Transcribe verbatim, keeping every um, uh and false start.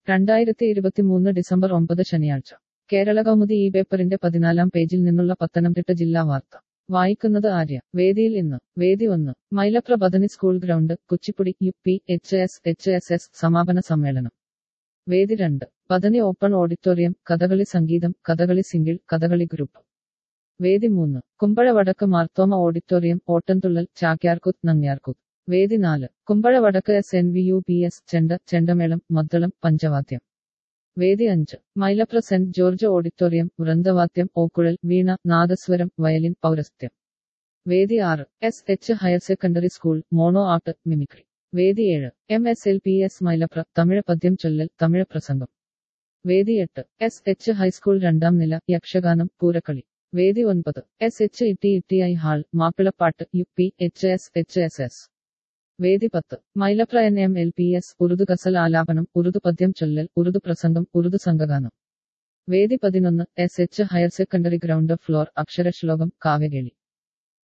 രണ്ടായിരത്തി ഇരുപത്തിമൂന്ന് ഡിസംബർ ഒമ്പത് ശനിയാഴ്ച കേരളകൗമുദി ഈ പേപ്പറിന്റെ പതിനാലാം പേജിൽ നിന്നുള്ള പത്തനംതിട്ട ജില്ലാ വാർത്ത വായിക്കുന്നത് ആര്യ. വേദിയിൽ ഇന്ന് വേദി ഒന്ന് Mylapra Bethany school ground Kuchipudi U P H S H S S സമാപന സമ്മേളനം. വേദി രണ്ട് ബദനി ഓപ്പൺ ഓഡിറ്റോറിയം കഥകളി സംഗീതം കഥകളി സിംഗിൾ കഥകളി ഗ്രൂപ്പ്. വേദി മൂന്ന് കുമ്പഴ വടക്ക് മാർത്തോമ ഓഡിറ്റോറിയം ഓട്ടൻതുള്ളൽ ചാക്യാർകൂത്ത് നങ്ങ്യാർകൂത്ത്. വേദി നാല് കുമ്പഴ വടക്ക് S N V U P S ചെണ്ട ചെണ്ടമേളം മദ്ദളം പഞ്ചവാദ്യം. വേദി അഞ്ച് മൈലപ്ര സെന്റ് ജോർജ് ഓഡിറ്റോറിയം വൃന്ദവാദ്യം ഓക്കുഴൽ വീണ നാദസ്വരം വയലിൻ പൗരസ്ത്യം. വേദി ആറ് S H higher secondary school mono art mimicry. വേദി ഏഴ് M S L P S Mylapra Tamil പദ്യം ചൊല്ലൽ തമിഴ് പ്രസംഗം. വേദി എട്ട് എസ് എച്ച് ഹൈസ്കൂൾ രണ്ടാം നില യക്ഷഗാനം പൂരക്കളി. വേദി ഒൻപത് S H E T I hall Mappilappattu U P H S H S S. വേദി പത്ത് Mylapra N M L P S Urdu ഗസൽ ആലാപനം ഉറുദു പദ്യം ചൊല്ലൽ ഉറുദു പ്രസംഗം ഉറുദു സംഘഗാനം. വേദി പതിനൊന്ന് S H higher secondary ground floor അക്ഷരശ്ലോകം കാവ്യകേളി.